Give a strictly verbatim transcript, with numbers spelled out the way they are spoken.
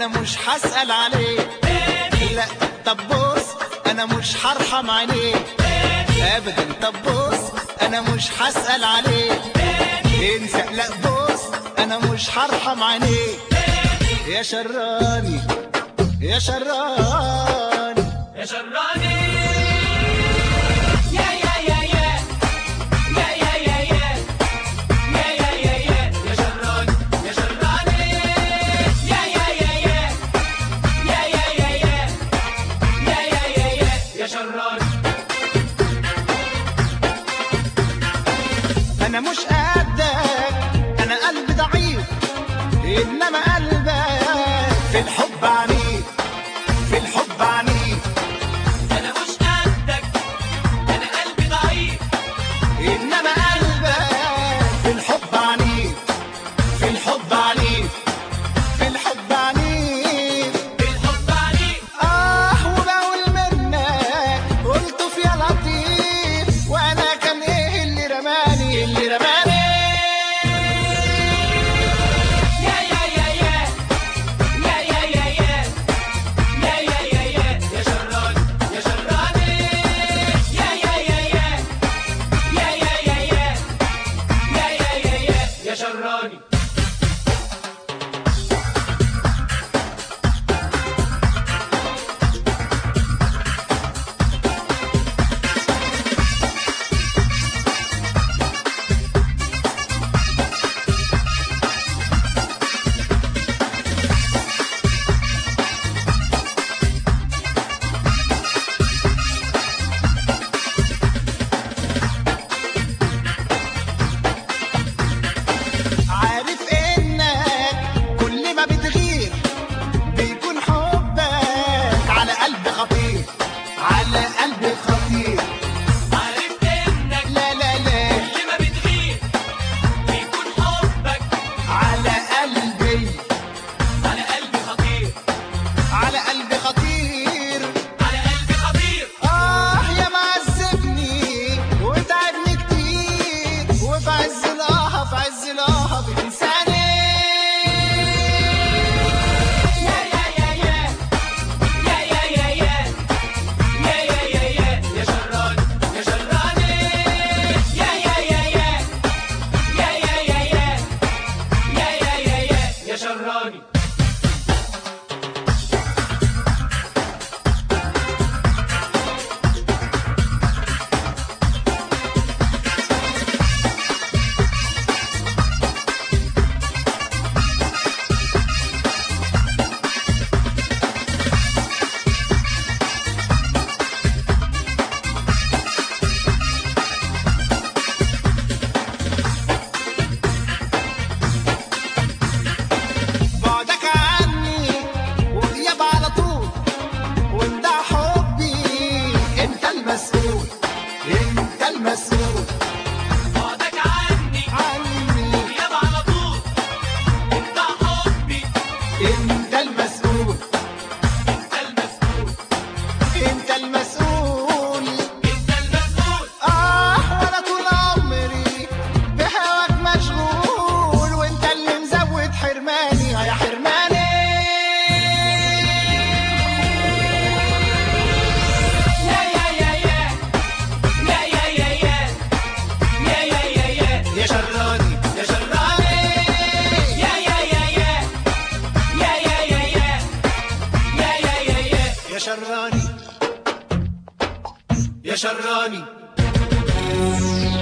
انا مش هسأل عليك. لا طب بص انا مش هرحم عليك ابدا. طب بص انا مش هسأل عليك انسى. لا بص انا مش هرحم عليك. يا شراني يا شراني يا شراني يا يا يا يا يا يا يا يا يا يا يا يا يا شراني يا شراني يا يا يا يا يا يا يا يا يا يا يا يا يا شراني. انا مش قدك انا قلبي ضعيف انما قلبك في الحب عنيف في الحب عنيف. انا مش قدك انا قلبي ضعيف انما قلبك في الحب عنيف في الحب عنيف في الحب عنيف بالحب عليك. اه وبقول منك قلت في يا لطيف وانا كان ايه اللي رماني اللي رماني. يا يا يا يا يا يا يا يا يا يا يا يا يا شراني يا شراني يا يا يا يا يا يا يا يا يا يا يا يا يا شراني. عارف انك كل ما بتغير بيكون حبك على قلب خطير على قلب خطير. عارف انك لا لا لا كل ما بتغيب بيكون حبك على قلبي على قلبي خطير على قلب خطير. على قلبي خطير. اه يا معذبني وتعبني كتير وفي عز القهر في عز القهر بتنساني. يا يا يا يا يا يا يا يا يا يا يا يا يا شراني يا شراني يا يا يا يا يا يا يا يا يا يا يا يا يا شراني. بعدك عني وغياب على طول وانت حبي انت المسؤول انت المسؤول بعدك عني عني غياب على طول انت حبي انت المسؤول انت المسؤول انت المسؤول. انت المسؤول. اه وانا طول عمري بهواك مشغول وانت اللي مزود حرماني يا حرماني. يا يا يا يا يا يا يا يا يا يا يا يا يا شراني يا شراني يا يا يا يا يا يا يا يا يا يا يا يا يا شراني يا شراني.